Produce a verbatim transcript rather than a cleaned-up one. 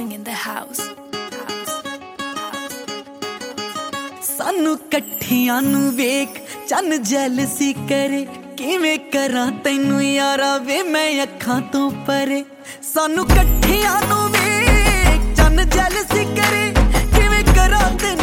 mixing in the house. सानू कट्ठियां नू वेख चन जैलसी करे किवें करां तैनू यारा वे मैं अखां तो परे सानू कट्ठियां नू वेख चन जैलसी करे किवें करां तैनू